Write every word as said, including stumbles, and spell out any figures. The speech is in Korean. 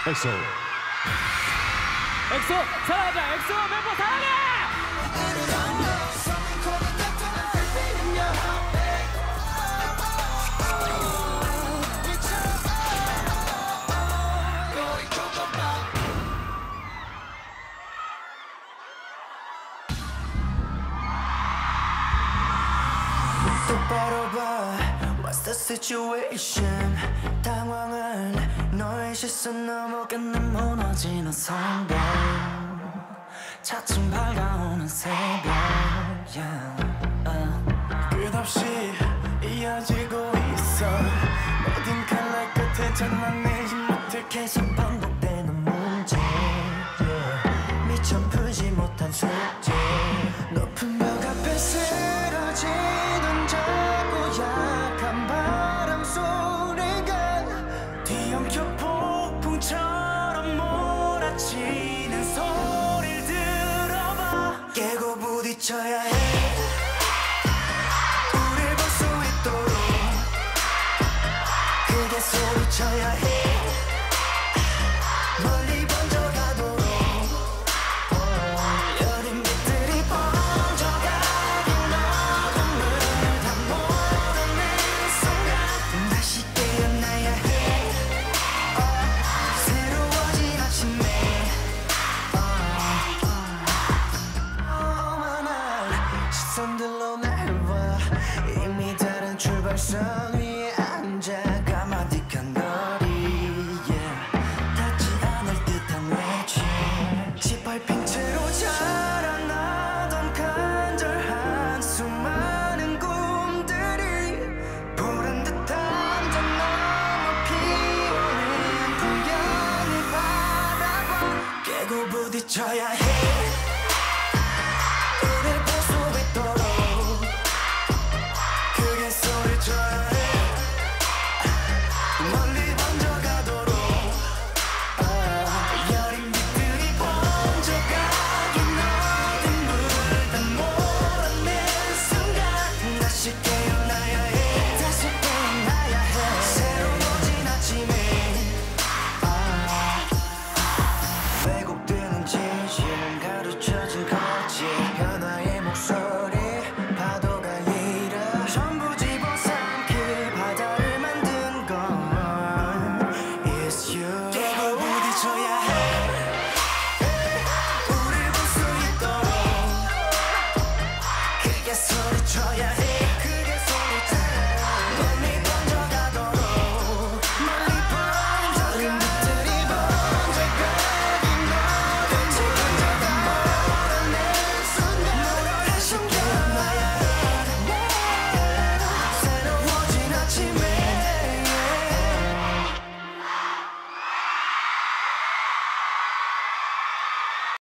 엑소. 엑소 사랑하자. 엑소 멤버 사랑해. 똑바로 봐. What's the situation? 당황한 너의 시선 넘어가는 무너지는 성벽. 차츰 밝아오는 새벽. Yeah. uh. 끝없이 이어지고 있어. 모든 칼날 끝에 전망내지 못해 계속 반복되는 문제. yeah. 미처 풀지 못한 숙제. 높은 벽 앞에 쓰러지던 작고 약한 바람 소리가 뒤엉켜 폭풍처럼 몰아치는 소리를 들어봐. 깨고 부딪혀야 해. 우릴 볼 수 있도록 크게 소리쳐야 해. 멀리 번져가도록 여린 빛들이 번져가긴 어둠을 다 몰아낸 순간 다시 깨어나야 해. 어, 새로워진 아침에 오만한 시선들로 날 봐. 이미 다른 출발선 위에 앉아 가마득한 거리. yeah. 닿지 않을 듯한 외침. 짓밟힌 채로 자라나던 간절한 수많은 꿈들이 보란 듯한 저 넘어 피어낸 풍경을 바라봐. 깨고 부딪혀야 해. 우릴 볼 수 있도록 크게 소리쳐야 해. 멀리 번져가도록 아, 여린 빛들이 번져가긴 어둠을 다 몰아낸 순간 다시 깨어나야 해. 다시 깨어나야 해. 새로워진 아침에 아, 왜곡되는 진실은 가르쳐진 거지. 변화의 목소리 파도가 일어 전부 집어삼킬 바다를 만든 건 It's you. 깨고 부딪혀야 해. 우릴 볼 수 있도록 크게 소리쳐야 해.